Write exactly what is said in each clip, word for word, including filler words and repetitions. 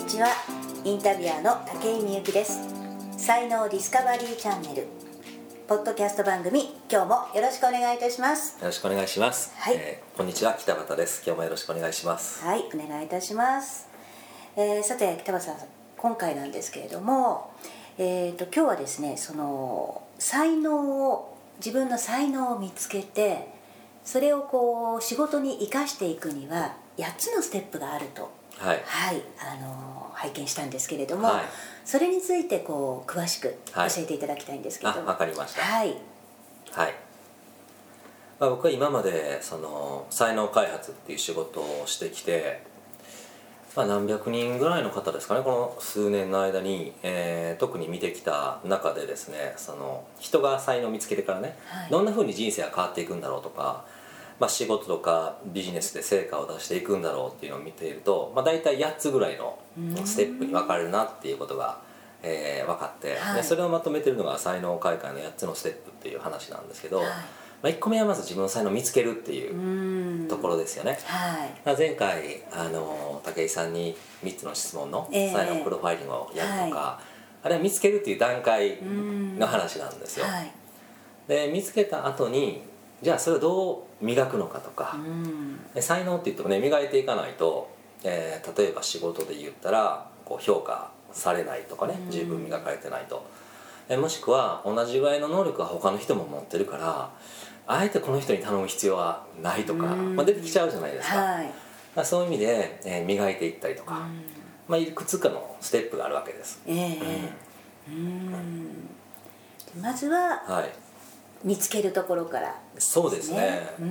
ちは。インタビュアーの武井美由紀です。才能ディスカバリーチャンネルポッドキャスト番組、今日もよろしくお願いいたします。 よろしくお願いします、はい。えー、こんにちは、北畑です。今日もよろしくお願いします。 はい、お願いいたします。えー、さて北畑さん、今回なんですけれども、えー、と今日はですね、その才能を自分の才能を見つけて、それをこう仕事に生かしていくにはやっつのステップがあると、 はい、 はい、あの拝見したんですけれども、 はい、 それについてこう詳しく教えていただきたいんですけれども。 はい、あ、わかりました。 はい、 はい。まあ、僕は今までその才能開発っていう仕事をしてきて、まあ、何百人ぐらいの方ですかね、この数年の間に、えー、特に見てきた中でですね、その人が才能を見つけてからね、はい、どんな風に人生が変わっていくんだろうとか、まあ、仕事とかビジネスで成果を出していくんだろうっていうのを見ていると、まあ、大体やっつぐらいのステップに分かれるなっていうことが、えー、分かって、はい、でそれをまとめてるのが才能開花のやっつのステップっていう話なんですけど、はい、まあ、いっこめはまず自分の才能を見つけるっていうところですよね。はい、まあ、前回あの武井さんにみっつの質問の才能プロファイリングをやるとか、はい、あれは見つけるっていう段階の話なんですよ。はい、で見つけた後にじゃあそれをどう磨くのかとか、うん、才能って言ってもね、磨いていかないと、えー、例えば仕事で言ったらこう評価されないとかね、十分磨かれてないと、えもしくは同じぐらいの能力は他の人も持ってるからあえてこの人に頼む必要はないとか、まあ、出てきちゃうじゃないですか。はい、まあ、そういう意味で、えー、磨いていったりとか、まあ、いくつかのステップがあるわけです。えーうん、 うん、まずは、はい、見つけるところからですね。そうですね。うん、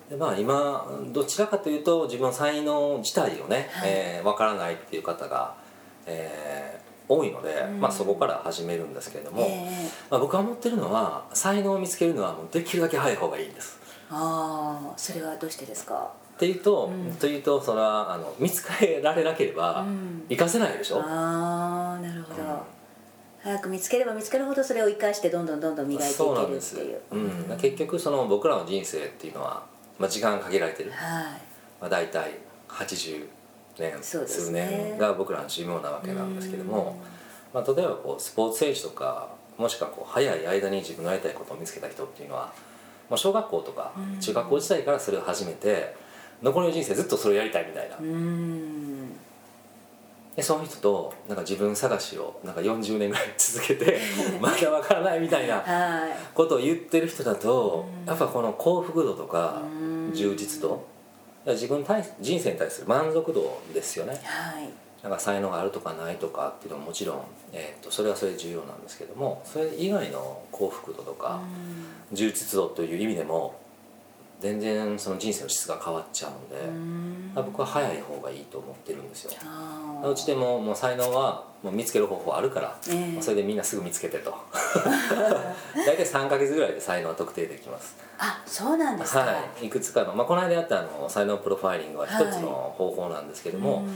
で、まあ、今どちらかというと自分の才能自体をね、はい、えー、分からないっていう方が、えー、多いので、うん、まあ、そこから始めるんですけれども、えーまあ、僕が思ってるのは才能を見つけるのはもうできるだけ早い方がいいんです。 ああ、それはどうしてですか？ っていうと、うん、というとそれはあの見つけられなければ活かせないでしょ。うん、 ああ、なるほど。うん、早く見つければ見つけるほどそれを生かしてどんどんどんどん磨いていけるっていう。 うん、結局その僕らの人生っていうのは、まあ、時間限られてる、はい、まあ、大体はちじゅうねん、数年が僕らの寿命なわけなんですけども、まあ、例えばこうスポーツ選手とかもしくはこう早い間に自分のやりたいことを見つけた人っていうのは、まあ、小学校とか中学校時代からそれを始めて残りの人生ずっとそれをやりたいみたいな。うんでその人となんか自分探しをなんかよんじゅうねんぐらい続けてまだわからないみたいなことを言ってる人だと、やっぱこの幸福度とか充実度、自分対人生に対する満足度ですよね。はい、なんか才能があるとかないとかっていうのはもちろん、えー、とそれはそれで重要なんですけども、それ以外の幸福度とか充実度という意味でも全然その人生の質が変わっちゃうので、う僕は早い方がいいと思ってるんですよ。うちでももう才能はもう見つける方法あるから、えー、それでみんなすぐ見つけてと大体さんかげつぐらいで才能は特定できます。 あ、そうなんですか。 はい、いくつかの、まあ、この間やったあの才能プロファイリングは一つの方法なんですけども、はい、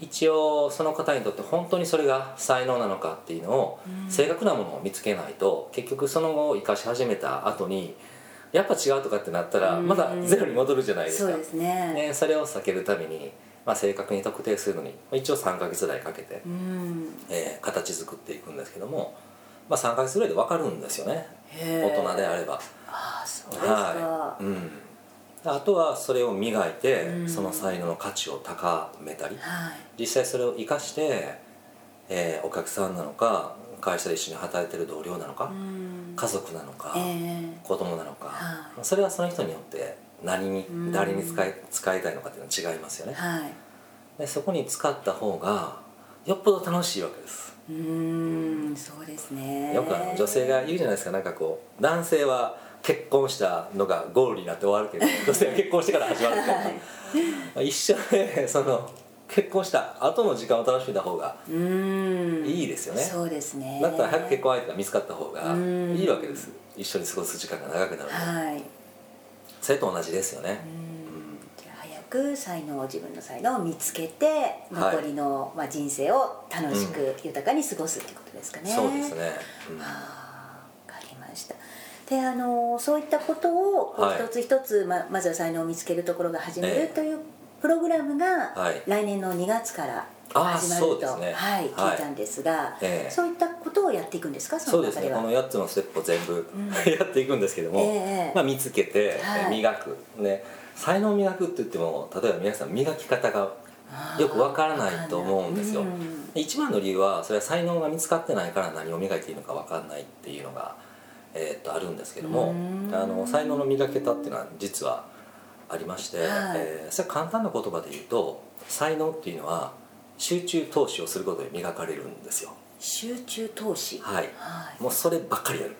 一応その方にとって本当にそれが才能なのかっていうのを正確なものを見つけないと、結局その後生かし始めた後にやっぱ違うとかってなったらまだゼロに戻るじゃないですか。 そうですね。 ね、それを避けるために、まあ、正確に特定するのに一応さんかげつぐらいかけて、えー、形作っていくんですけども、まあ、さんかげつぐらいで分かるんですよね、大人であれば。 ああ、そうですか。はい、うん、 あとはそれを磨いて、うん、その才能の価値を高めたり、はい、実際それを生かして、えー、お客さんなのか会社で一緒に働いてる同僚なのか、うん、家族なのか、えー、子供なのか、はい、それはその人によって何に、うん、誰に使い、使いたいのかっていうのは違いますよね。はい、でそこに使った方がよっぽど楽しいわけです。 うーん、そうですね。 よくあの女性が言うじゃないですか、なんかこう男性は結婚したのがゴールになって終わるけど女性は結婚してから始まるみたいな一緒でその結婚した後の時間を楽しめた方がいいですよね。 そうですね。 だったら早く結婚相手が見つかった方がいいわけです。一緒に過ごす時間が長くなるので、はい、それと同じですよね。 じゃあ早く才能自分の才能を見つけて残りの、はい、まあ、人生を楽しく豊かに過ごすっていうことですかね。 そうですね。 うん、あ、分かりました。で、あのそういったことを一つ一つ、ま、まずは才能を見つけるところが始めるというプログラムが来年のにがつから始まると、 そうですね、 はい、聞いたんですが、 ええ、 そういったことをやっていくんですか、そそうですね、 の中では。 このやっつのステップを全部、 うん、 やっていくんですけども、 ええ、 まあ、見つけて、 はい、 磨く、ね、才能を磨くって言っても例えば皆さん磨き方がよくわからないと思うんですよ、 うん、 一番の理由はそれは才能が見つかってないから何を磨いていいのかわからないっていうのが、えー、っとあるんですけども、あの才能の磨き方っていうのは実はありまして、はい、えー、それは簡単な言葉で言うと、才能っていうのは集中投資をすることで磨かれるんですよ。 集中投資、 はい、はい、もうそればっかりやる。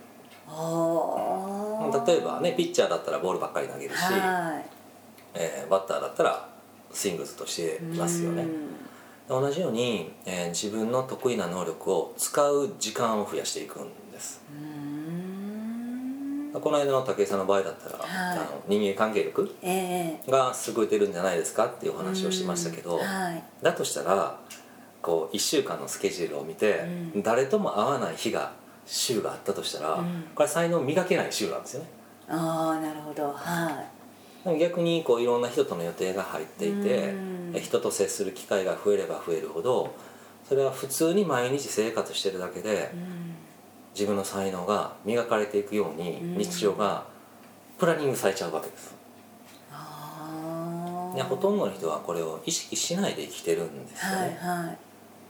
あ、 例えばね、ピッチャーだったらボールばっかり投げるし、はい、えー、バッターだったらスイングずっとしてますよね。同じように、えー、自分の得意な能力を使う時間を増やしていくんです。うーん、この間の武井さんの場合だったら、はい、あの人間関係力が優れてるんじゃないですかっていうお話をしましたけど、はい、だとしたらこういっしゅうかんのスケジュールを見て、うん、誰とも会わない日が週があったとしたら、うん、これ才能磨けない週なんですよね。 ああ、なるほど、はい。 逆にこういろんな人との予定が入っていて、人と接する機会が増えれば増えるほど、それは普通に毎日生活してるだけで、自分の才能が磨かれていくように日常がプランニングされちゃうわけです。あ、ほとんどの人はこれを意識しないで生きてるんですよね、はいはい、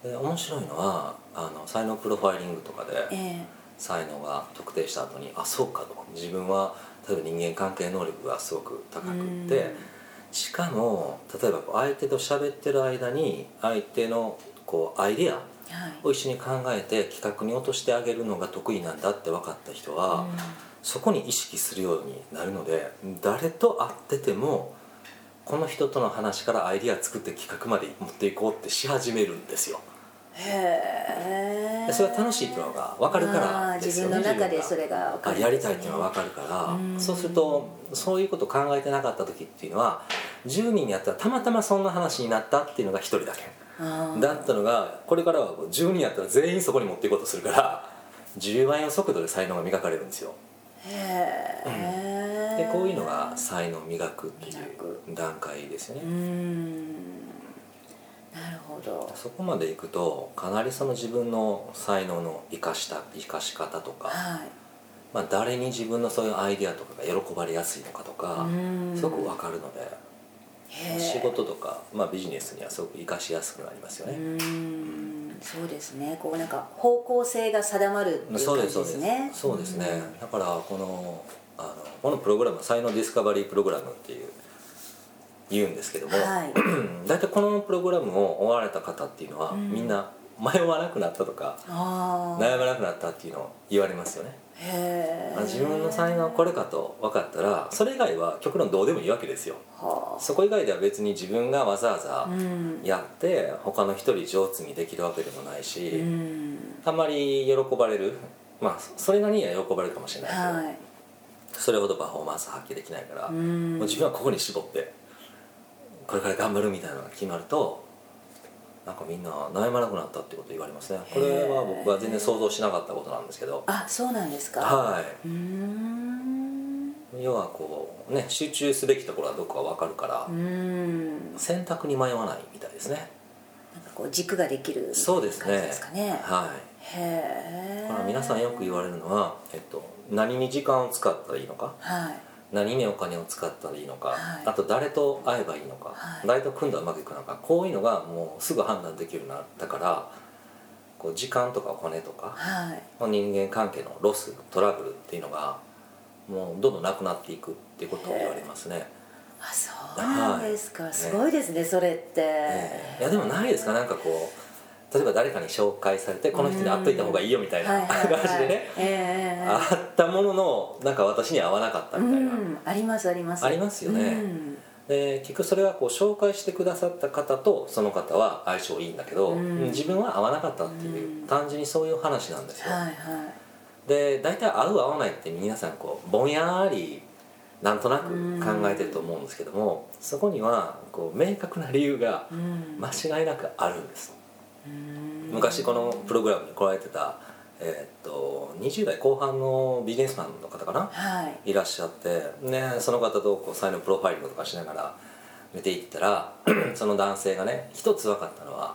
で面白いのはあの才能プロファイリングとかで、えー、才能が特定した後にあ、そうかと、自分は例えば人間関係能力がすごく高くって、しかも例えば相手と喋ってる間に相手のこうアイデアを一緒に考えて企画に落としてあげるのが得意なんだって分かった人は、そこに意識するようになるので、誰と会っててもこの人との話からアイデア作って企画まで持っていこうってし始めるんですよ。へえ。それが楽しいっていうのが分かるからですよね。 自分の中でそれが分かるんですね。 やりたいっていうのが分かるから、うそうするとそういうことを考えてなかった時っていうのはじゅうにんやったらたまたまそんな話になったっていうのがひとりだけだったのが、これからはじゅうにんやったら全員そこに持っていこうとするからじゅうばいの速度で才能が磨かれるんですよ。へえ、うん、でこういうのが才能を磨くっていう段階ですよね。うーん、 なるほど。 そこまでいくとかなりその自分の才能の生かした生かし方とか、はい、まあ、誰に自分のそういうアイデアとかが喜ばれやすいのかとかすごく分かるので、仕事とか、まあ、ビジネスにはすごく生かしやすくなりますよね。うーん、 うん、そうですね。こうなんか方向性が定まるっていう感じですね。 そうですね。だからこのあのこのプログラム才能ディスカバリープログラムっていう言うんですけども、はい、だいたいこのプログラムを終わられた方っていうのは、うん、みんな迷わなくなったとか悩まなくなったっていうのを言われますよね。へ、自分の才能はこれかと分かったらそれ以外は極論どうでもいいわけですよ。はあ、そこ以外では別に自分がわざわざやって、うん、他の人より上手にできるわけでもないし、うん、あんまり喜ばれる、まあそれなりには喜ばれるかもしれないけど、はい、それほどパフォーマンス発揮できないから、うん、もう自分はここに絞ってこれから頑張るみたいなのが決まるとなんかみんな悩まなくなったってこと言われますね。これは僕は全然想像しなかったことなんですけど。 あ、そうなんですか。 はい。うーん、要はこうね、集中すべきところはどこか分かるから、うーん、選択に迷わないみたいですね。 なんかこう軸ができる感じですかね。 はい。へえ。だから皆さんよく言われるのは、えっと、何に時間を使ったらいいのか、はい、何にお金を使ったらいいのか、はい、あと誰と会えばいいのか、はい、誰と組んだらうまくいくのか、こういうのがもうすぐ判断できるようになったからこう時間とかお金とか、はい、人間関係のロストラブルっていうのがもうどんどんなくなっていくっていうことを言われますね。 あ、そうなんですか、はい、すごいですね、それって、 ね、いやでもないですか、なんかこう例えば誰かに紹介されてこの人に会っといた方がいいよみたいな感じでね、えー、会ったもののなんか私には合わなかったみたいな、うん、 ありますありますありますよね、うん、で結局それはこう紹介してくださった方とその方は相性いいんだけど、うん、自分は合わなかったっていう、うん、単純にそういう話なんですよ、はいはい、で大体合う合わないって皆さんこうぼんやりなんとなく考えてると思うんですけども、うん、そこにはこう明確な理由が間違いなくあるんです、うん、昔このプログラムに来られてた、えー、っとにじゅう代後半のビジネスマンの方かな、はい、いらっしゃって、ね、その方とこう才能プロファイリングとかしながら見ていったらその男性がね一つ分かったのは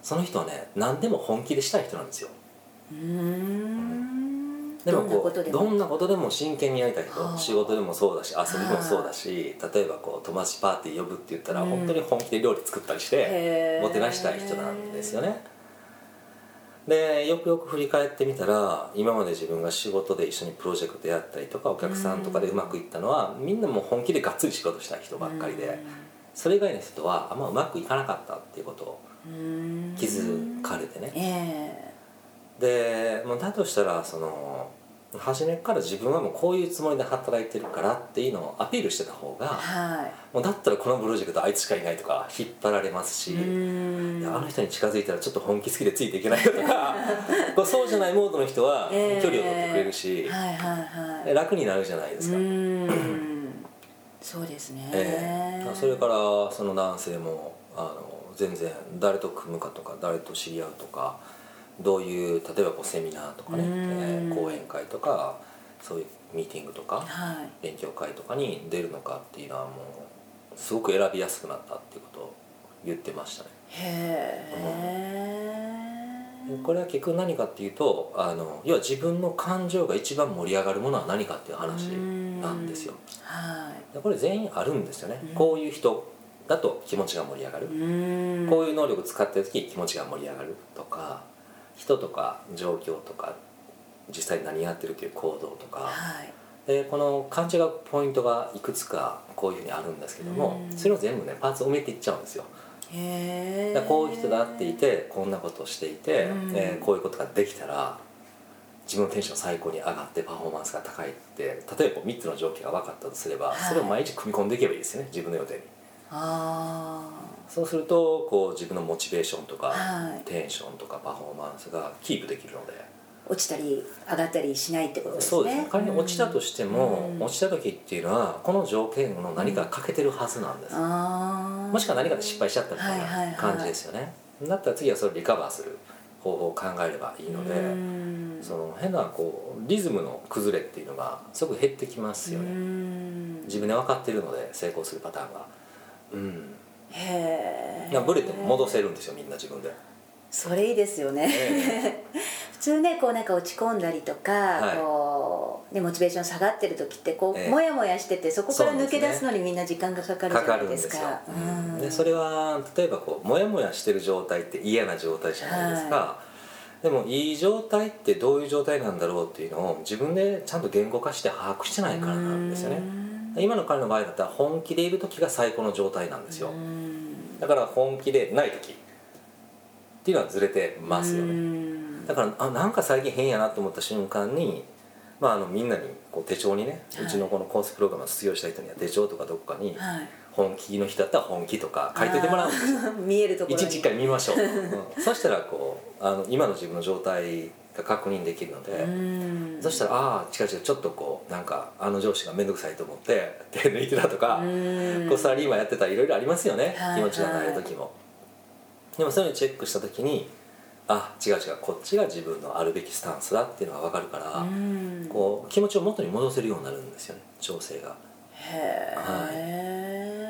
その人はね何でも本気でしたい人なんですよ。 うーんでもこうどんなことでもどんなことでも真剣にやりたいはあ人、仕事でもそうだし遊びもそうだし、例えばこう友達パーティー呼ぶって言ったらうん本当に本気で料理作ったりしてへーもてなしたい人なんですよね。でよくよく振り返ってみたら今まで自分が仕事で一緒にプロジェクトやったりとかお客さんとかでうまくいったのはみんなもう本気でがっつり仕事したい人ばっかりで、それ以外の人はあんまうまくいかなかったっていうことをうん気づかれてね。 えでもうだとしたらその初めから自分はもうこういうつもりで働いてるからっていうのをアピールしてた方えがはもうだったらこのプロジェクトあいつしかいないとか引っ張られますし、 いうんいやあの人に近づいたらちょっと本気好きでついていけないよとかこうそうじゃないモードの人は距離を取ってくれるし、 ええはいはいはい楽になるじゃないですか。 うんそうですね、 ええそれからその男性もあの全然誰と組むかとか誰と知り合うとかどういう例えばこうセミナーとかね、えー講演会とかそういうミーティングとかはい勉強会とかに出るのかっていうのはもうすごく選びやすくなったっていうことを言ってましたね。 へえこれは結局何かっていうとあの要は自分の感情が一番盛り上がるものは何かっていう話なんですよ。 はいでこれ全員あるんですよね。こういう人だと気持ちが盛り上がる、 うんこういう能力使ってる時気持ちが盛り上がるとか人とか状況とか実際に何やってるという行動とか、 はいでこの勘違うポイントがいくつかこういうふうにあるんですけども、 うんそれを全部ねパーツを埋めていっちゃうんですよ。 へえだからこういう人だっていてこんなことをしていて、 うんえーこういうことができたら自分のテンション最高に上がってパフォーマンスが高いって例えばみっつの条件が分かったとすれば、 はいそれを毎日組み込んでいけばいいですよね自分の予定に。 あそうするとこう自分のモチベーションとか、 はいテンションとかパフォーマンスがキープできるので。 ー落ちたり上がったりしないってことですね。 そうですね仮に落ちたとしても、 うん落ちた時っていうのはこの条件の何か欠けてるはずなんです、 あーもしくは何かで失敗しちゃったみたいはいはいはない感じですよね、だったら次はそれをリカバーする方法を考えればいいので、 うんその変なこうリズムの崩れっていうのがすごく減ってきますようね、 ん自分で分かってるので成功するパターンがうんへえブレても戻せるんですよみんな自分で、 それいいですよね、 え普通ねこうなんか落ち込んだりとか、 はいこうね、モチベーション下がってる時ってこう、 ええモヤモヤしててそこから抜け出すのにみんな時間がかかるじゃかかないでかるんですすよ、 うんでそれは例えばこうモヤモヤしてる状態って嫌な状態じゃないですか、 はでもいい状態ってどういう状態なんだろうっていうのを自分でちゃんと言語化して把握してないからなんですよね。今の彼の場合だったら本気でいる時が最高の状態なんですよ。 うんだから本気でない時っていうのはずれてますようね。 んだからあなんか最近変やなと思った瞬間に、まあ、あのみんなにこう手帳にね、 はいうちのこのコースプログラムを卒業した人には手帳とかどこかにはい本気の人だったら本気とか書いておいてもらうんですよ。 あー見えるところに一日一回見ましょう、うんそしたらこうあの今の自分の状態が確認できるので、 うんそしたらああ違う違うちょっとこうなんかあの上司が面倒くさいと思って手抜いてたとか、 うんこうサラリーマンやってたらいろいろありますよね、 はい気持ちがなる時も。でもそういうのをチェックした時にあ違う違うこっちが自分のあるべきスタンスだっていうのが分かるから、 うんこう気持ちを元に戻せるようになるんですよね調整が。 へえ、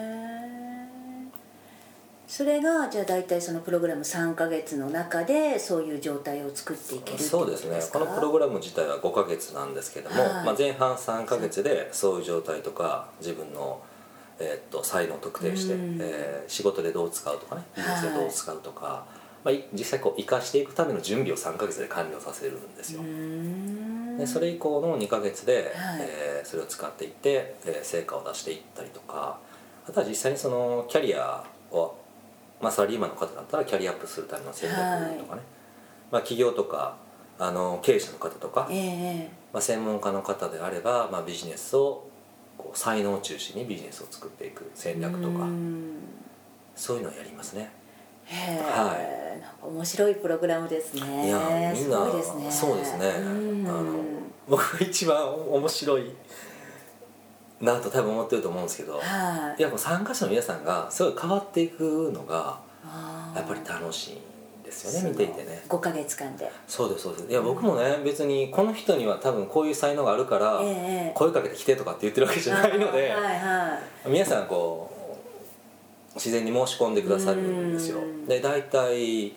それがじゃあ大体そのプログラムさんかげつの中でそういう状態を作っていけるってことそうですねですか？ このプログラム自体はごかげつなんですけども、 はいまあ、前半さんかげつでそういう状態とか自分の、えーっと才能を特定して、 うんえー仕事でどう使うとかねビジネスでどう使うとか、まあ、い実際こう生かしていくための準備をさんかげつで完了させるんですよ。 うーんでそれ以降のにかげつで、 はいえーそれを使っていって、えー成果を出していったりとか、あとは実際にそのキャリアを、まあ、サラリーマンの方だったらキャリアアップするための戦略とかね、 はいまあ、企業とかあの経営者の方とか、 ええまあ、専門家の方であれば、まあ、ビジネスをこう才能を中心にビジネスを作っていく戦略とうーかんそういうのをやりますね。 へえ、 はなんか面白いプログラムですね。 いやみんなすごいですね。 そうですねうんあの僕が一番面白いなと多分思ってると思うんですけど、 はいいやもう参加者の皆さんがすごい変わっていくのがあーやっぱり楽しいんですよね見ていてね。 ごかげつかんで、 そうですそうです。いや僕もね別にこの人には多分こういう才能があるからええ声かけてきてとかって言ってるわけじゃないので、 あーはいはい皆さんこう自然に申し込んでくださるんですようんで大体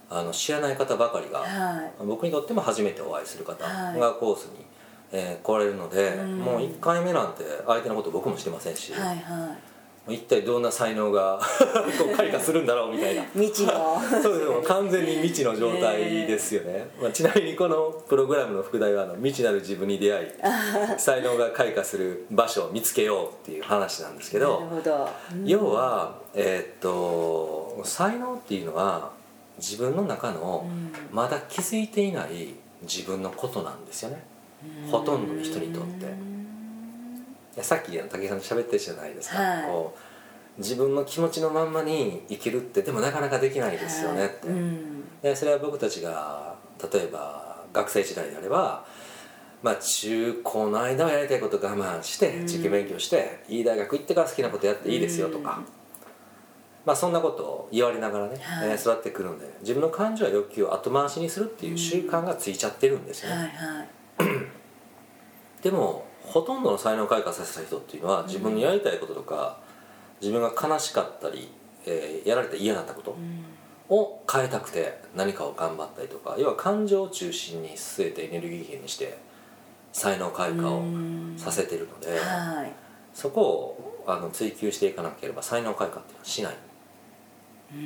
あの知らない方ばかりが、 はい、 僕にとっても初めてお会いする方はいがコースに、えー来られるので、 うん、 もういっかいめなんて相手のこと僕も知りませんし、 はいはい、 一体どんな才能がこう開花するんだろうみたいな未知のそうですもう完全に未知の状態ですよね、まあ、ちなみにこのプログラムの副題はあの未知なる自分に出会い才能が開花する場所を見つけようっていう話なんですけど、 なるほど、うん、 要は、えー、っと才能っていうのは自分の中のまだ気づいていない自分のことなんですよね、うん、ほとんどの人にとって。さっき武井さんと喋ってるじゃないですか、はい、こう自分の気持ちのまんまに生きるってでもなかなかできないですよねって、はい、うん、でそれは僕たちが例えば学生時代であれば、まあ、中高の間はやりたいこと我慢して受験勉強して、うん、いい大学行ってから好きなことやっていいですよとか、うん、まあ、そんなことを言われながらね、はい、えー、育ってくるんで自分の感情や欲求を後回しにするっていう習慣がついちゃってるんですよね、はいはい、でもほとんどの才能を開花させた人っていうのは自分のやりたいこととか、うん、自分が悲しかったり、えー、やられて嫌だったことを変えたくて何かを頑張ったりとか、要は感情を中心に据えてエネルギー源にして才能開花をさせてるので、うん、はい、そこをあの追求していかなければ才能開花っていうのはしない、うん、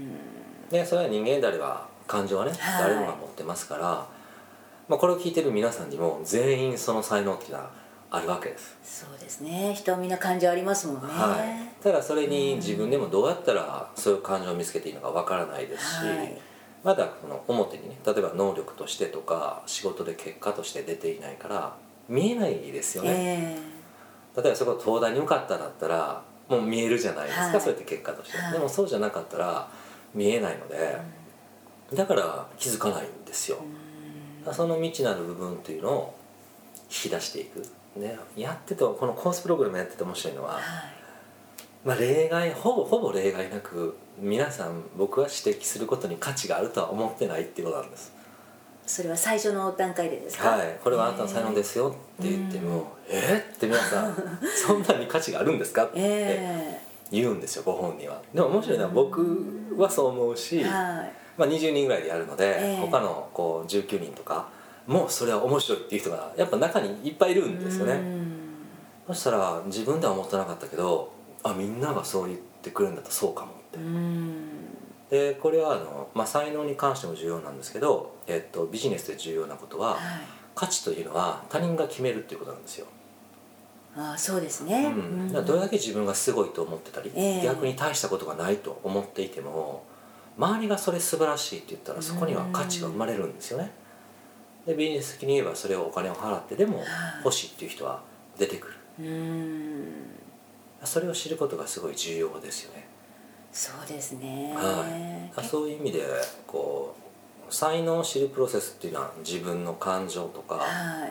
でそれは人間であれば感情はね、はい、誰もが持ってますから、まあ、これを聞いてる皆さんにも全員その才能っていうのはあるわけです。 そうですね、人はみんな感情ありますもんね、 はい、ただそれに自分でもどうやったらそういう感情を見つけていいのかわからないですし、はい、まだこの表にね、例えば能力としてとか仕事で結果として出ていないから見えないですよね、えー、例えばそこ東大に受かっただったらもう見えるじゃないですか、はい、そうやって結果として、はい、でもそうじゃなかったら見えないので、うん、だから気づかないんですよ、うん、その未知なる部分っていうのを引き出していく、ね、やっててこのコースプログラムやってて面白いのは、はい、まあ、例外ほぼほぼ例外なく皆さん僕は指摘することに価値があるとは思ってないっていうことなんです。 それは最初の段階でですか？ はい、これはあなたの才能ですよって言っても「えっ?」って皆さん「そんなに価値があるんですか?」って言うんですよ、ご本人は。でも面白いのは僕はそう思うし、はい、まあ、にじゅうにんぐらいでやるので、えー、他のこうじゅうきゅうにんとかもうそれは面白いっていう人がやっぱ中にいっぱいいるんですよね。そしたら自分では思ってなかったけど、あ、みんながそう言ってくれるんだったらそうかもって。でこれはあの、まあ、才能に関しても重要なんですけど、えっと、ビジネスで重要なことは、はい、価値というのは他人が決めるっていうことなんですよ。 ああ、そうですね、 うん、だからどれだけ自分がすごいと思ってたり、えー、逆に大したことがないと思っていても周りがそれ素晴らしいって言ったらそこには価値が生まれるんですよね。でビジネス的に言えばそれをお金を払ってでも欲しいっていう人は出てくる。うん、それを知ることがすごい重要ですよね。 そうですね、 はい、そういう意味でこう才能を知るプロセスっていうのは自分の感情とか、はい、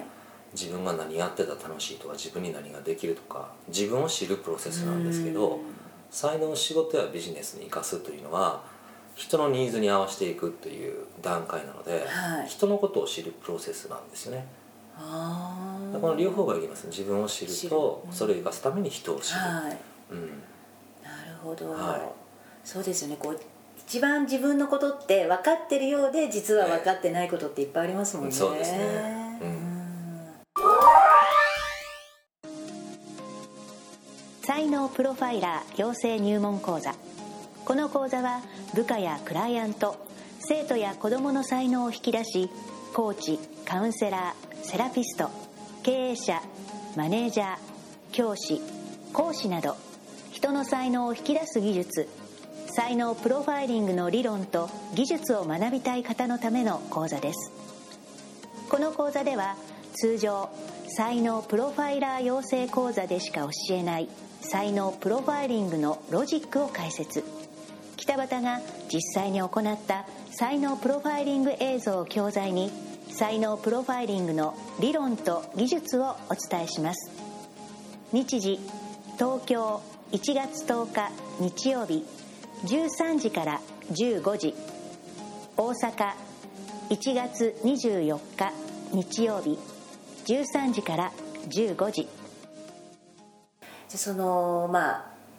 自分が何やってたら楽しいとか自分に何ができるとか自分を知るプロセスなんですけど、才能を仕事やビジネスに生かすというのは人のニーズに合わせていくという段階なので、はい、人のことを知るプロセスなんですよね。あ、この両方がいります。自分を知るとそれを生かすために人を知る、はい、うん、 なるほど、はい、そうですよね。こう一番自分のことって分かってるようで実は分かってないことっていっぱいありますもんね。 そうですね、うん、 才能プロファイラー養成入門講座。この講座は部下やクライアント、生徒や子どもの才能を引き出し、コーチ、カウンセラー、セラピスト、経営者、マネージャー、教師、講師など人の才能を引き出す技術、才能プロファイリングの理論と技術を学びたい方のための講座です。この講座では通常才能プロファイラー養成講座でしか教えない才能プロファイリングのロジックを解説、北畑が実際に行った才能プロファイリング映像を教材に才能プロファイリングの理論と技術をお伝えします。日時東京いちがつとおか日曜日じゅうさんじからじゅうごじ、大阪いちがつにじゅうよっか日曜日じゅうさんじからじゅうごじ。そのまあ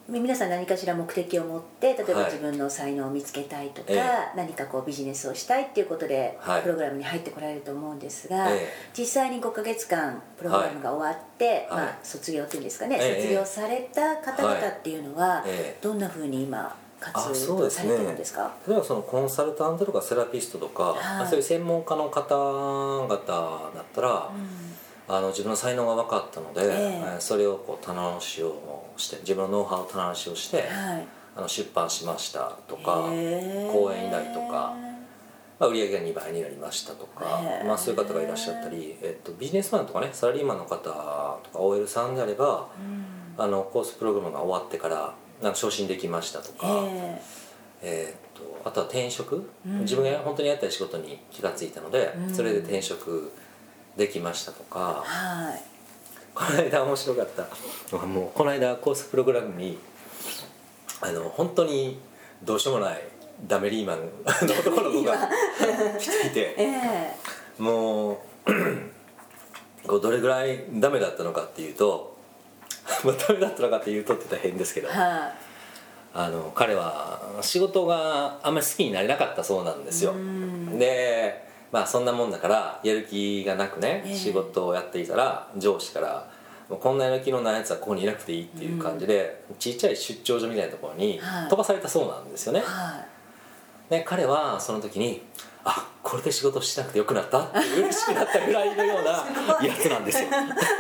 皆さん何かしら目的を持って例えばはい自分の才能を見つけたいとか、 ええ何かこうビジネスをしたいっていうことではいプログラムに入ってこられると思うんですが、 ええ実際にごかげつかんプログラムが終わって、 はいまあ、卒業っていうんですかね、 ええ卒業された方々っていうのは、 ええどんなふうに今あ活そうですね動されてるんですか？ 例えばそのコンサルタントとかセラピストとか、 はいそういう専門家の方々だったら、あの自分の才能が分かったので、 えええーそれをこう棚卸しをして自分のノウハウを棚卸しをして、 はいあの出版しましたとか、 へー講演依頼とか、まあ、売り上げがにばいになりましたとかへ、ーまあ、そういう方がいらっしゃったり、えっと、ビジネスマンとかねサラリーマンの方とか オーエル さんであれば、あのコースプログラムが終わってからなんか昇進できましたとか、 ええー、とあとは転職、 うん自分が本当にやりたい仕事に気がついたので、 うんそれで転職できましたとか、 はいこの間面白かったもうこの間コースプログラムにあの本当にどうしようもないダメリーマンの男の子が来ていて、 ええもうこうどれぐらいダメだったのかっていうとまあダメだったのかっていうとって言ったら変ですけど、 はあの彼は仕事があんまり好きになれなかったそうなんですよ。でまあそんなもんだからやる気がなくね、 ええ仕事をやっていたら上司から「もうこんなやる気のないやつはここにいなくていい」っていう感じで、ちっちゃい出張所みたいなところにはい飛ばされたそうなんですよね。 いはで彼はその時に「あこれで仕事しなくてよくなった」って嬉しくなったぐらいのようなやつなんですよ。 い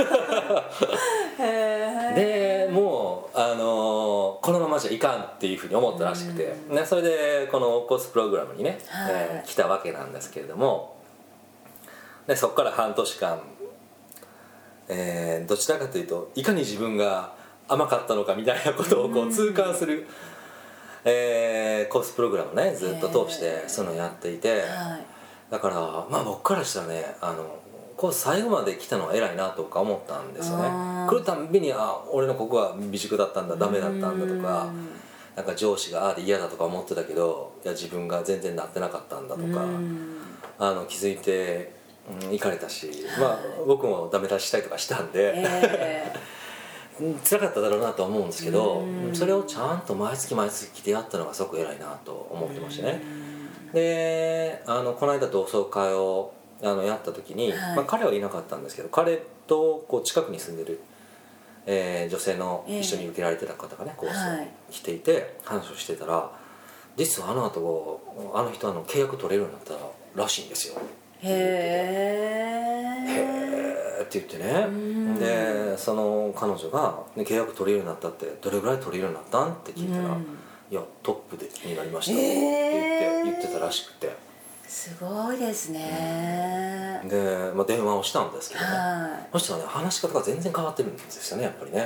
へでもう、あのーこのままじゃいかんっていうふうに思ったらしくて、ね、それでこのコースプログラムにね、 はいえー来たわけなんですけれども、でそこから半年間、えーどちらかというといかに自分が甘かったのかみたいなことをこう痛感する、えーコースプログラムをねずっと通してそういうのをやっていて、 はいだからまあ僕からしたらねあのこう最後まで来たのは偉いなとか思ったんですよね。 あー来るたんびにあ俺のここは未熟だったんだダメだったんだとか、なんか上司がああで嫌だとか思ってたけどいや自分が全然なってなかったんだとか、あの気づいて、うん、行かれたし、まあ僕もダメ出ししたりとかしたんで、 え辛かっただろうなとは思うんですけど、 うんそれをちゃんと毎月毎月来てやったのがすごく偉いなと思ってましてね。であのこの間同窓会をあのやった時に、 はいまあ、彼はいなかったんですけど彼とこう近くに住んでる、えー女性のええ一緒に受けられてた方がねコースはいを来ていて話をしてたら「実はあの後あの人あの契約取れるようになったらしいんですよ」 ー、へへーって言ってね、 んでその彼女が、ね「契約取れるようになったってどれぐらい取れるようになったん?」って聞いたら「 うんいやトップでになりました」ってへー言って言ってたらしくて、 すごいですね、 で、まあ、電話をしたんですけどね、 はそしたらね話し方が全然変わってるんですよねやっぱりね。 い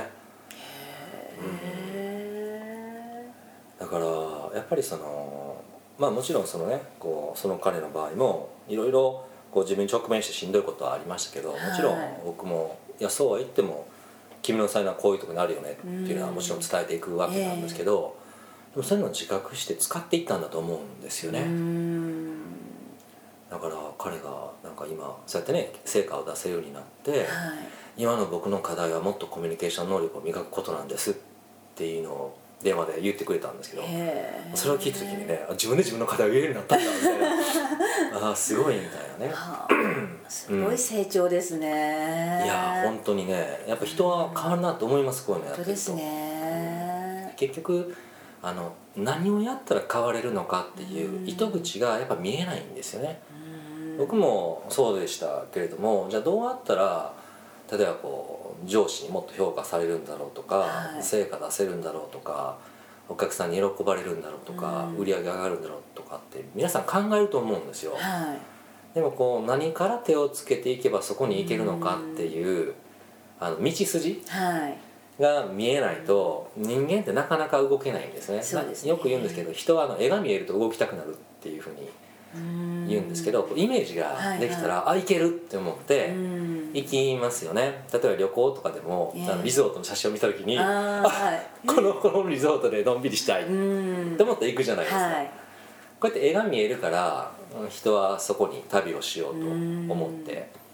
へだからやっぱりそのまあもちろんそのねこうその彼の場合もいろいろこう自分に直面してしんどいことはありましたけど、もちろんはい僕もいやそうは言っても君の才能はこういうとこにあるよねっていうのはもちろん伝えていくわけなんですけど、でもそういうのを自覚して使っていったんだと思うんですよーうーね。 んだから彼がなんか今そうやってね成果を出せるようになって、 はい今の僕の課題はもっとコミュニケーション能力を磨くことなんですっていうのを電話で言ってくれたんですけど、 へーそれを聞いた時にねあ自分で自分の課題を言えるようになったんだみたいなあーすごいみたいなね。 はあすごい成長ですね、 いや本当にねやっぱ人は変わるなと思います、こういうのやってると。 本当ですね結局あの何をやったら変われるのかっていう糸口がやっぱ見えないんですよね。僕もそうでしたけれども、じゃあどうやったら例えばこう上司にもっと評価されるんだろうとか、 はい成果出せるんだろうとかお客さんに喜ばれるんだろうとか、 うん売り上げ上がるんだろうとかって皆さん考えると思うんですよ。 はいでもこう何から手をつけていけばそこに行けるのかっていうあの道筋はいが見えないと人間ってなかなか動けないんですね。 そうですねよく言うんですけど人はあの絵が見えると動きたくなるっていうふうに言うんですけど、イメージができたら、 はいあ行けるって思ってうん行きますよね。例えば旅行とかでも、 ええあのリゾートの写真を見た時にあーはいこのこのリゾートでのんびりしたいってうん思って行くじゃないですか、 はいこうやって絵が見えるから人はそこに旅をしようと思って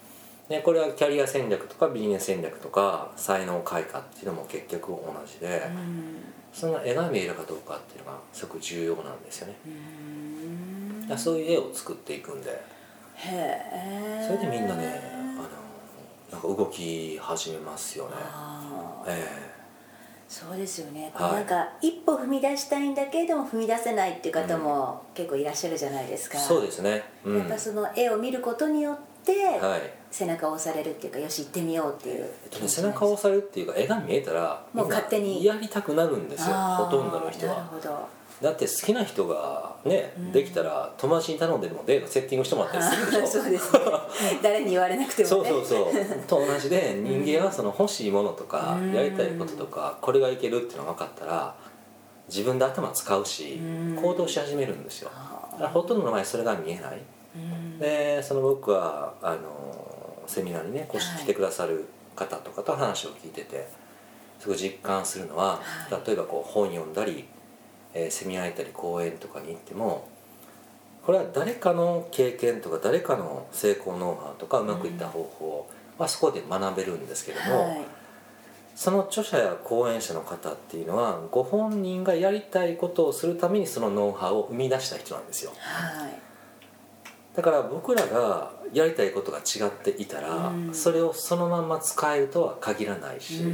でこれはキャリア戦略とかビジネス戦略とか才能開花っていうのも結局同じで、 うん、 その絵が見えるかどうかっていうのがすごく重要なんですよね。 うん、 だからそういう絵を作っていくんで、 へえ、 それでみんなねあのなんか動き始めますよね。 あ、 ええそうですよね、 はい、 なんか一歩踏み出したいんだけれども踏み出せないっていう方も結構いらっしゃるじゃないですか、 うん、そうですね、うん、 やっぱその絵を見ることによって、 はい、 背中を押されるっていうか、よし行ってみようっていう、 えっとね、背中を押されるっていうか絵が見えたらもう勝手にやりたくなるんですよ、ほとんどの人は。 なるほど。 だって好きな人がね、うん、できたら友達に頼んででもデートセッティングしてもらったりするでしょ。 そうですね誰に言われなくてもね。 そうそうそうと同じで、人間はその欲しいものとか、うん、やりたいこととかこれがいけるっていうのが分かったら自分で頭使うし、うん、行動し始めるんですよ。だからほとんどの場合それが見えない、うん、でその僕はあのセミナーにねこう来てくださる方とかと話を聞いててすごい実感するのは、はい、例えばこう本読んだりえー、セミナー行ったり講演とかに行ってもこれは誰かの経験とか誰かの成功ノウハウとかうまくいった方法はそこで学べるんですけども、はい、その著者や講演者の方っていうのはご本人がやりたいことをするためにそのノウハウを生み出した人なんですよ、はい、だから僕らがやりたいことが違っていたら、うん、それをそのまま使えるとは限らないし、うん、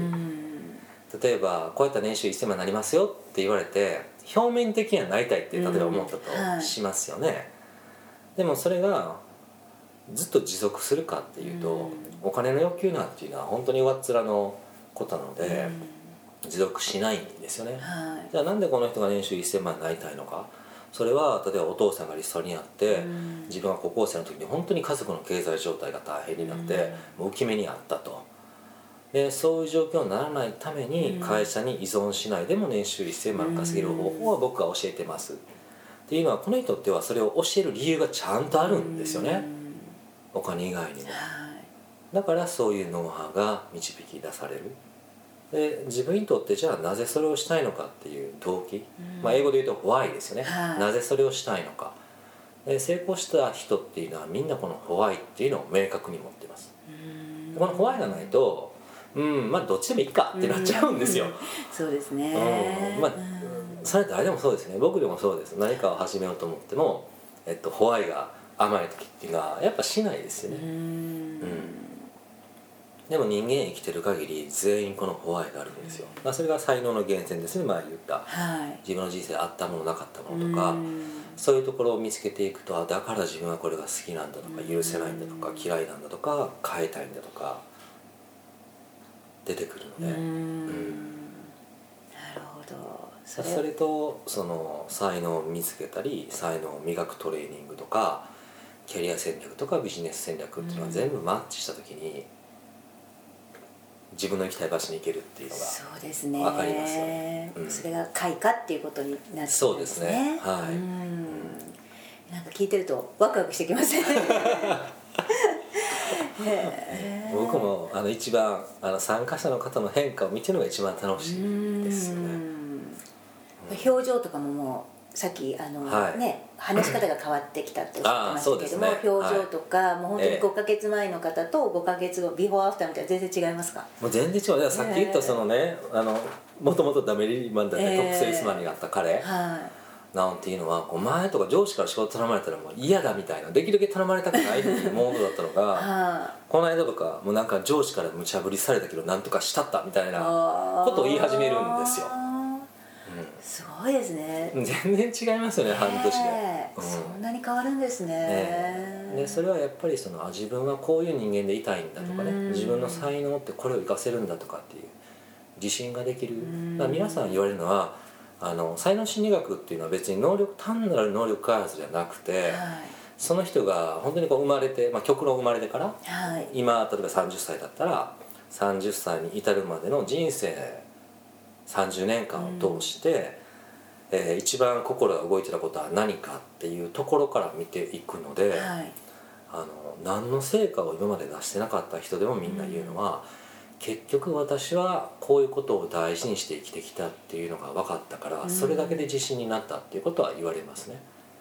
例えばこうやったら年収せんまんになりますよって言われて表面的にはなりたいって例えば思ったとしますよね、うん、はい、でもそれがずっと持続するかっていうと、うん、お金の欲求なんていうのは本当に上っ面のことなので、うん、持続しないんですよね、はい、じゃあなんでこの人が年収せんまんになりたいのか。それは例えばお父さんがリストラにあって、うん、自分は高校生の時に本当に家族の経済状態が大変になって、うん、もう浮き目にあったと。でそういう状況にならないために会社に依存しないでも年収せんまん稼げる方法は僕は教えてますっていうのはこの人にとってはそれを教える理由がちゃんとあるんですよね、お金以外にも。だからそういうノウハウが導き出される。で自分にとってじゃあなぜそれをしたいのかっていう動機、まあ、英語で言うと Why ですよね、なぜそれをしたいのか。で成功した人っていうのはみんなこの Why っていうのを明確に持ってます。この Why がないとうんまあどっちでもいいかってなっちゃうんですよ。 そうですね、 うんまあ、それ誰でもそうですね。僕でもそうです。何かを始めようと思っても、えっと、ホワイが甘い時っていうのはやっぱしないですよね。うん、うん、でも人間生きてる限り全員このホワイがあるんですよ。まあ、それが才能の源泉ですね。前言った、はい、自分の人生あったものなかったものとか、そういうところを見つけていくと、だから自分はこれが好きなんだとか許せないんだとか嫌いなんだとか変えたいんだとか出てくるので、うん、なるほど。 それ、それとその才能を見つけたり才能を磨くトレーニングとかキャリア戦略とかビジネス戦略っていうのは全部マッチした時に自分の行きたい場所に行けるっていうのがそうですね、 分かりますよね、 うん、それが開花っていうことになってるんですね。 そうですね、はい、うん、 なんか聞いてるとワクワクしてきますね僕もあの一番あの参加者の方の変化を見てるのが一番楽しいですよね、うん、 表情とかももうさっきあの、はい、ね話し方が変わってきたっておっしゃってましたけども、ね、表情とか、はい、もう本当にごかげつまえの方とごかげつごビフォーアフターみたいな全然違いますか？ もう全然違う。さっき言ったそのね、あのもともとダメリーマンだって、えー、トップセールスマンになった彼、はいなんていうのはこう前とか上司から仕事頼まれたらもう嫌だみたいなできるだけ頼まれたくないっていうモードだったのが、はあ、この間とかもうなんか上司から無茶ぶりされたけどなんとかしたったみたいなことを言い始めるんですよ、うん、 すごいですね。 全然違いますよね、半年で、 うん、そんなに変わるんですね、 ねでそれはやっぱりそのあ自分はこういう人間でいたいんだとかね、自分の才能ってこれを活かせるんだとかっていう自信ができる。だから皆さん言われるのはあの才能心理学っていうのは別に能力単なる能力開発じゃなくて、はい、その人が本当にこう生まれて、まあ、極論生まれてから、はい、今例えばさんじゅっさいだったらさんじゅっさいに至るまでの人生さんじゅうねんかんを通して、うんえー、一番心が動いてたことは何かっていうところから見ていくので、はい、あの何の成果を今まで出してなかった人でもみんな言うのは、うん結局私はこういうことを大事にして生きてきたっていうのが分かったから、うん、それだけで自信になったっていうことは言われますね。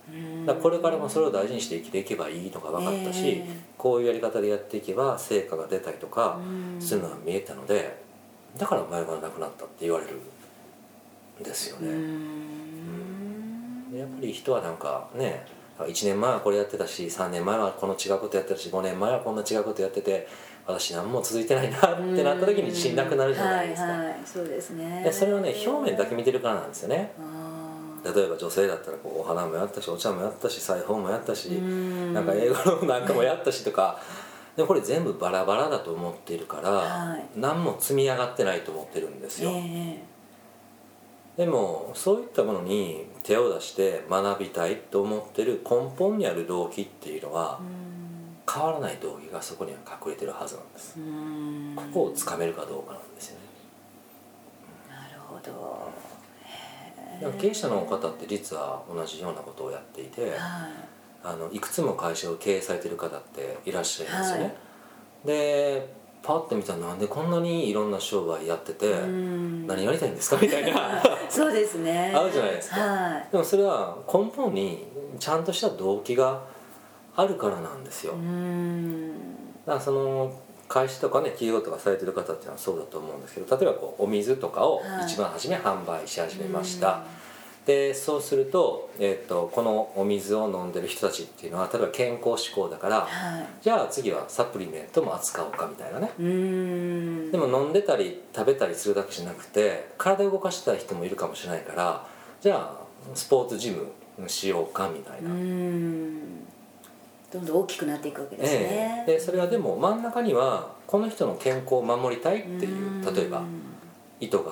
だからこれからもそれを大事にして生きていけばいいのが分かったし、 えーこういうやり方でやっていけば成果が出たりとかするのが見えたので、だから前がなくなったって言われるんですよね。 うーんうんでやっぱり人はなんかね、いちねんまえはこれやってたし、さんねんまえはこの違うことやってたし、ごねんまえはこんな違うことやってて、私何も続いてないなってなった時に自信なくなるじゃないですか。 はいはい、そうですね。 でそれはね、表面だけ見てるからなんですよね。 あ例えば女性だったらこうお花もやったし、お茶もやったし、裁縫もやったし、 んなんか英語のなんかもやったしとか、でもこれ全部バラバラだと思っているから、 はい、 何も積み上がってないと思ってるんですーよ。 えでもそういったものに手を出して学びたいと思ってる根本にある動機っていうのはー、うん変わらない動機がそこには隠れてるはずなんです。 うーんここをつかめるかどうかなんですよね。 なるほど。 だから経営者の方って実は同じようなことをやっていて、 はいあのいくつも会社を経営されてる方っていらっしゃるんですよね。 はいでパッと見たら、なんでこんなにいろんな商売やっててうん何やりたいんですかみたいなそうですね。 あるじゃないですか。 はいでもそれは根本にちゃんとした動機があるからなんですよ。 うーんだからその会社とかね、企業とかされてる方っていうのはそうだと思うんですけど、例えばこうお水とかをはい一番初め販売し始めました、でそうすると、えー、とこのお水を飲んでる人たちっていうのは例えば健康志向だから、 はいじゃあ次はサプリメントも扱おうかみたいなね。 うーんでも飲んでたり食べたりするだけじゃなくて体を動かしたい人もいるかもしれないから、じゃあスポーツジムしようかみたいうな、 ーんどんどん大きくなっていくわけですね。 ええでそれはでも真ん中にはこの人の健康を守りたいっていう例えば意図があって、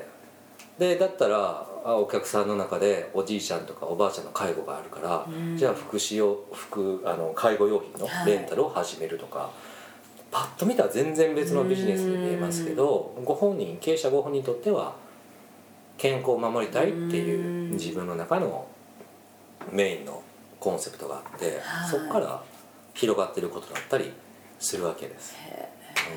でだったらあお客さんの中でおじいちゃんとかおばあちゃんの介護があるから、 うんじゃあ福祉用福あの介護用品のレンタルを始めるとか、パッと見たら全然別のビジネスに見えますけど、ご本人経営者ご本人にとっては健康を守りたいっていう自分の中のメインのコンセプトがあって、 はいそこから広がってることだったりするわけです。 へ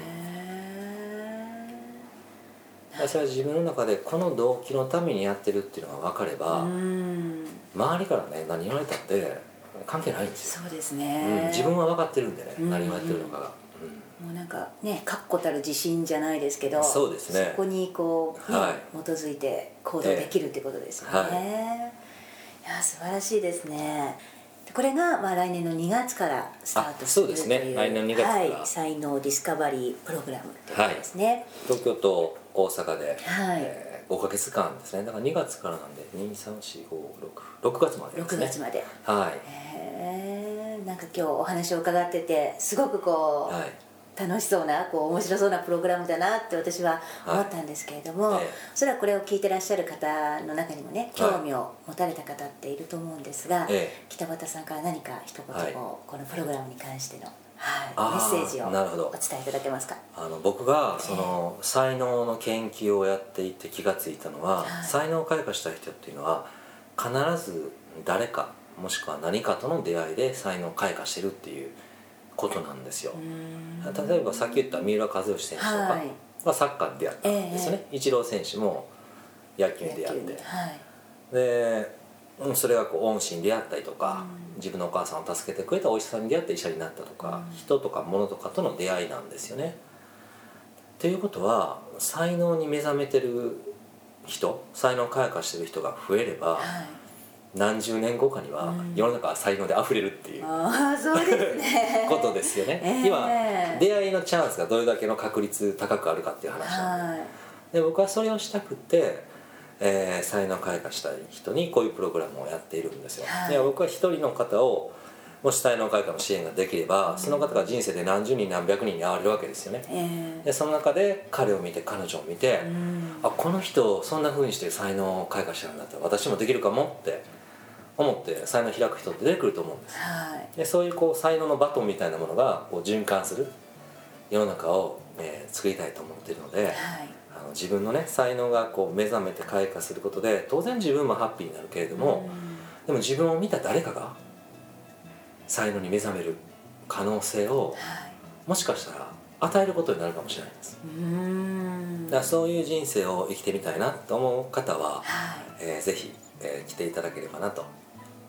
だからそれは自分の中でこの動機のためにやってるっていうのが分かれーば、 うーん周りからね何言われたって関係ないんですよ、 そうですうん、 ね、 自分は分かってるんでね、 うん何をやってるのかが、 もうなんかね確固たる自信じゃないですけど、 そうですねそこにこう、ねはい基づいて行動できるってことですよね、 えいや素晴らしいですね。これが、まあ、来年のにがつからスタートするという、 あそうですね来年のにがつからはい、才能ディスカバリープログラムということですね。 東京と大阪で、 はいえーごかげつかんですね。だからにがつからなんでにさんしごろくろくがつまでろくですね。 がつまで。 はいへえ、なんか今日お話を伺っててすごくこう、 はい楽しそうなこう面白そうなプログラムだなって私は思ったんですけれども、 はいええそれはこれを聞いてらっしゃる方の中にもね興味を持たれた方っていると思うんですが、 え北畑さんから何か一言を、 はいこのプログラムに関しての、はい、 あーメッセージをなるほどお伝えいただけますか。 あの僕がその才能の研究をやっていて気がついたのは、 はい才能を開花した人っていうのは必ず誰かもしくは何かとの出会いで才能を開花してるっていうことなんですよ。 うーん例えばさっき言った三浦知良選手とかはいはサッカーで出会ったんですよね、イチロー選手も野球に出会って、 はいでうんそれがこう恩師に出会ったりとか、 うん自分のお母さんを助けてくれたお医者さんに出会って医者になったとか、 うん人とか物とかとの出会いなんですよね。っていうことは才能に目覚めてる人、才能を開花してる人が増えれば、 はい何十年後かにはうん世の中は才能で溢れるっていうああそうですねことですよね、 ええ今出会いのチャンスがどれだけの確率高くあるかっていう話なんで、 はいで僕はそれをしたくて、えー才能を開花したい人にこういうプログラムをやっているんですよ、 はいで僕は一人の方をもし才能開花の支援ができれば、その方が人生で何十人何百人に会われるわけですよね。 えでその中で彼を見て彼女を見て、 えうんあこの人そんな風にして才能を開花してるんだったら私もできるかもって思って才能開く人って出てくると思うんです。 はいでそういうこう才能のバトンみたいなものがこう循環する世の中を、えー作りたいと思っているので、 はいあの自分のね才能がこう目覚めて開花することで当然自分もハッピーになるけれども、でも自分を見た誰かが才能に目覚める可能性をはいもしかしたら与えることになるかもしれないんです。 うーんだからそういう人生を生きてみたいなと思う方は、 はいえーぜひ、えー来ていただければなと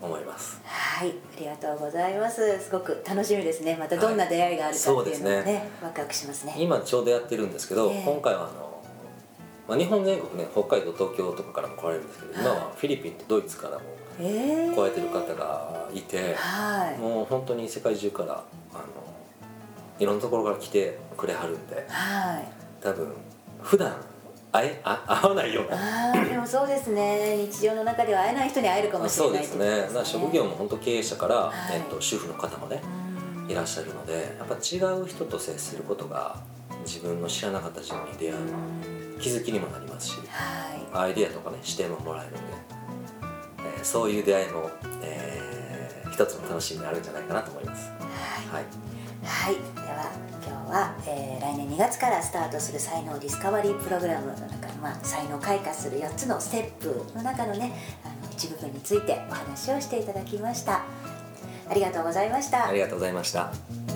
思います。 はい、ありがとうございます。すごく楽しみですね。またどんな出会いがあるかっていうのもね、はい、ねワクワクしますね。 今ちょうどやってるんですけど、 えー、 今回はあの、まあ、日本全国ね、北海道東京とかからも来られるんですけど、今はフィリピンとドイツからも来られてる方がいて、 はい、 もう本当に世界中からあのいろんなところから来てくれはるんで、 はい、 多分普段会えあ会わないようなあでもそうですね、日常の中では会えない人に会えるかもしれない。 そうですね。だから職業も本当経営者から、 はい、 えっと、主婦の方もねいらっしゃるので、やっぱ違う人と接することが自分の知らなかった自分に出会う気づきにもなりますし、はい、アイデアとかね視点ももらえるんで、えー、そういう出会いも、えー、一つの楽しみになるんじゃないかなと思います。はい、 はい、はい、では今日は、えー、来年にがつからスタートする才能ディスカバリープログラムの中の、まあ、才能を開花するよっつのステップの中のねあの一部分についてお話をしていただきました。ありがとうございました。 ありがとうございました。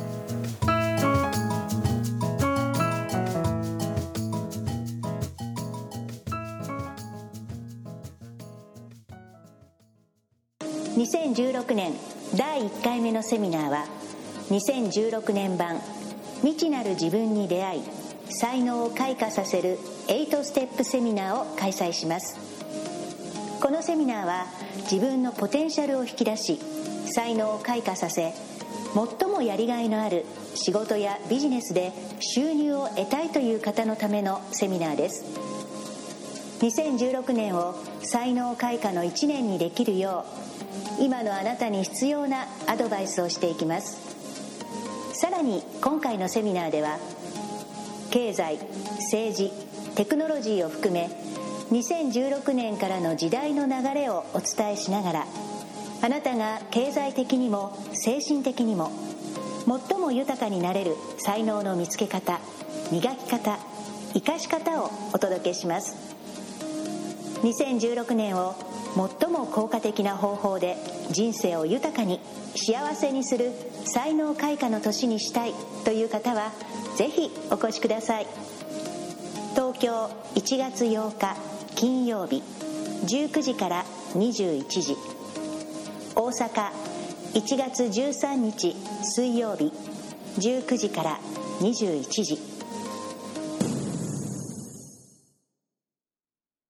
にせんじゅうろくねんだいいっかいめのセミナーはにせんじゅうろくねん版未知なる自分に出会い才能を開花させるエイトステップセミナーを開催します。このセミナーは自分のポテンシャルを引き出し才能を開花させ最もやりがいのある仕事やビジネスで収入を得たいという方のためのセミナーです。にせんじゅうろくねんを才能開花のいちねんにできるよう今のあなたに必要なアドバイスをしていきます。さらに今回のセミナーでは経済、政治、テクノロジーを含めにせんじゅうろくねんからの時代の流れをお伝えしながらあなたが経済的にも精神的にも最も豊かになれる才能の見つけ方、磨き方、生かし方をお届けします。にせんじゅうろくねんを最も効果的な方法で人生を豊かに幸せにする才能開花の年にしたいという方はぜひお越しください。東京いちがつようか金曜日じゅうくじからにじゅういちじ、大阪いちがつじゅうさんにち水曜日じゅうくじからにじゅういちじ。